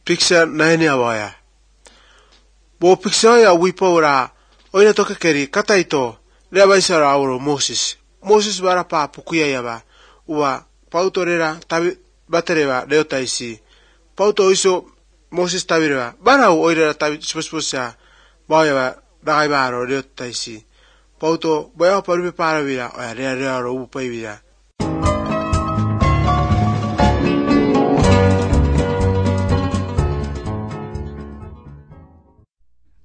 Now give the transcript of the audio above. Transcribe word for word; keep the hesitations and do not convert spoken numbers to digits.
Piksa naini awaya. Bo piksa ya wipora oina toka keri kataito le abaisara auro Moses. Moses bara pa pukuya yaba ua pautorera tabi batereva leotaisi. Pauto iso Moses tabireva barau oirera tabi spuspusa bayaba dagai baro leotaisi. Pauto boya parupe paravira oya rea rea ro upaivira.